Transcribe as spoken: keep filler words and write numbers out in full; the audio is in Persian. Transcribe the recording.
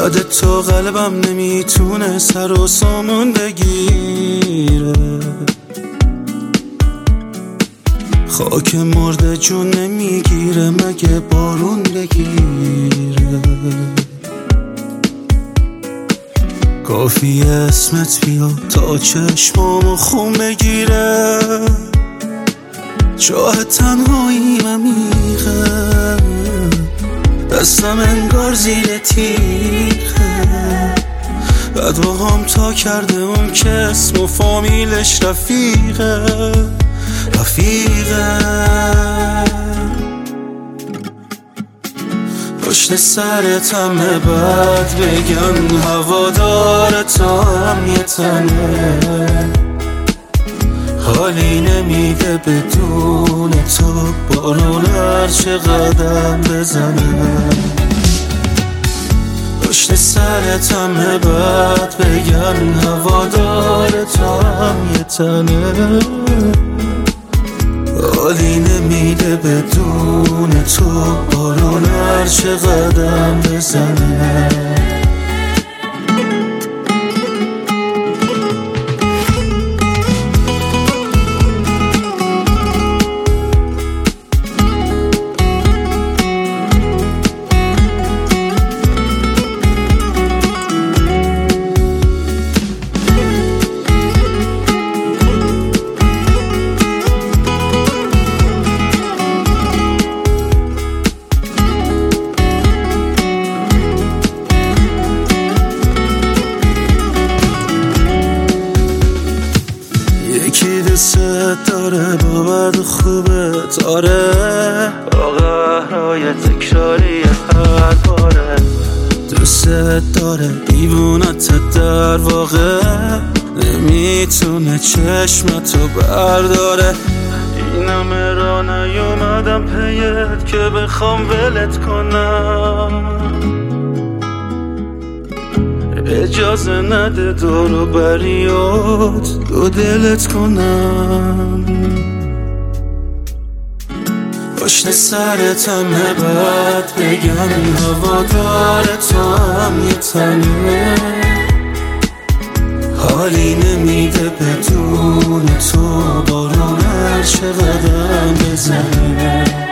یادت تو قلبم نمیتونه سر و سامون بگیره، خاک مرده جون نمیگیره مگه بارون بگیره. کافی اسمت بیا تا چشمامو خون بگیره، چاه تنهایی ممیخه، دستم انگار زیر تیخه، بدوهام تا کرده اون که اسم و فامیلش رفیقه رفیقه. پشت سرت همه بد بگن، هوادار تو هم یه تنه، حالی نمیده بدون تو بارون هرچه قدم بزنه. پشت سرت همه بد بگن، هوادار تو هم یه تنه، حالی نمیده بدون تو بارون هرچه قدم بزنه. یکی دوست داره با بد و خوبت، آره با قهرهای تکراری هر باره، دوست داره دیوونت در واقع، نمیتونه چشمتو برداره. این همه را نیومدم پیت که بخوام ولت کنم، اجازه نده دورو بریات دو دلت کنم. پشت سرت همه بد بگن، هوادار تو هم یه تنه، حالی نمیده بدون تو بارون هرچه قدم بزنه.